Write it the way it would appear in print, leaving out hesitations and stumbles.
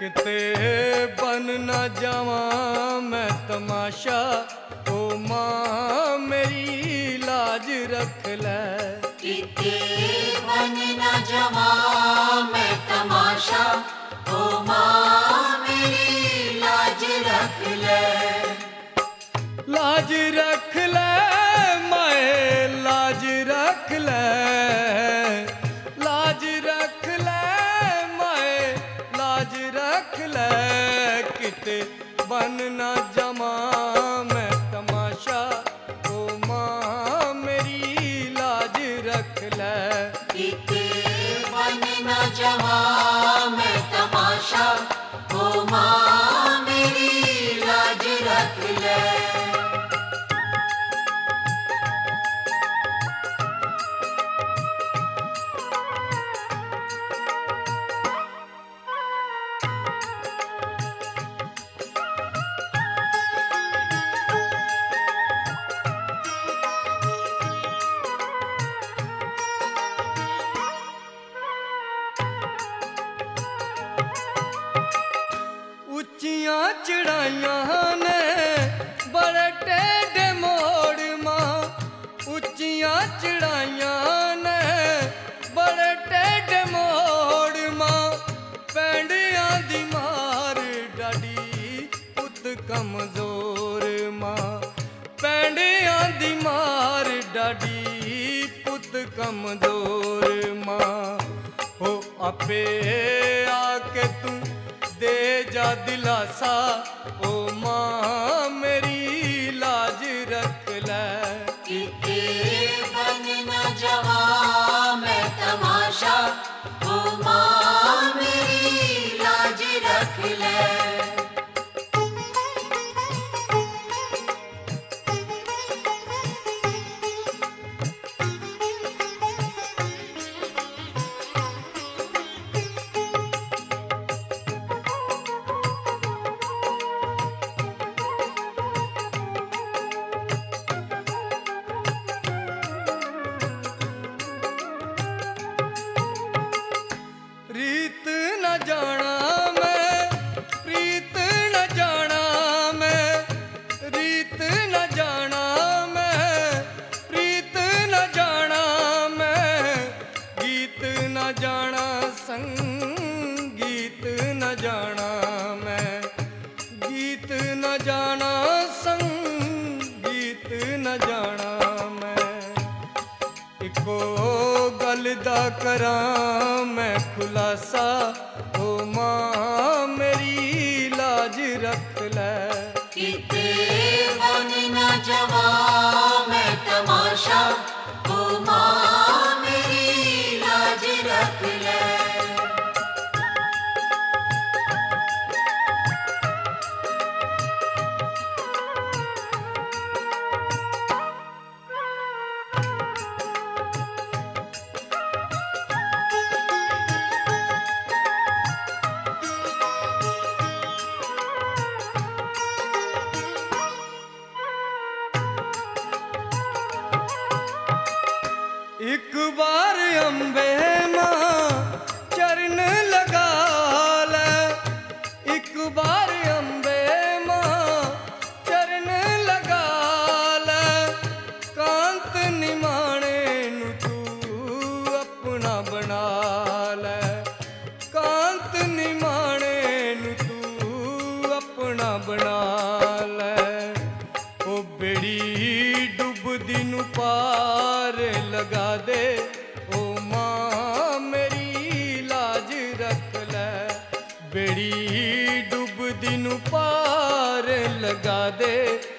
किते बन न जावा मैं तमाशा, ओ माँ मेरी लाज रख ले। किते बन न जावा मैं तमाशा, ओ माँ मेरी लाज रख ले। लाज रख ले माए लाज रख ले, लाज रख ले माए लाज रख ले। किते बन न जमा मैं तमाशा, ओ माँ मेरी लाज रख ले। किते बन न जावा मैं तमाशा, ओ माँ मेरी लाज रख ले। उच्चियां चढ़ाइयां ने बड़े टेढ़े मोड़ मां, उच्चियां चढ़ाइयां ने बड़े टेढ़े मोड़ मां। पैंडियां दी मार डाडी पुत कमजोर मां, पैंडियां दी मार डाडी पुत कमजोर मां। हो आपे आके तू दे जा दिलासा, ओ माँ मेरी लाज रख ले। किते बन न जावा मैं तमाशा, ओ माँ मेरी लाज रख ले। रीत न जाना मैं प्रीत न जाना मैं, रीत न जाना मैं प्रीत न जाना मैं। गीत न जाना संगीत न जाना मैं, गीत न जाना संगीत न जाना मैं। इको गल दा करां मैं खुलासा, ओ माँ मेरी लाज रख ले। किते बन न जावा मैं तमाशा, ओ माँ मेरी लाज रख ले। एक बार अम्बे माँ चरण लगा ले, एक बार अम्बे माँ चरण लगा ले। कांत निमाणे नु तू अपना बना ले, कांत निमाणे नु तू अपना बना ले। ओ बेड़ी डुबदी नु पार लगा दे, ओ माँ मेरी लाज रख ले। बेड़ी डुबदी नु पार लगा दे,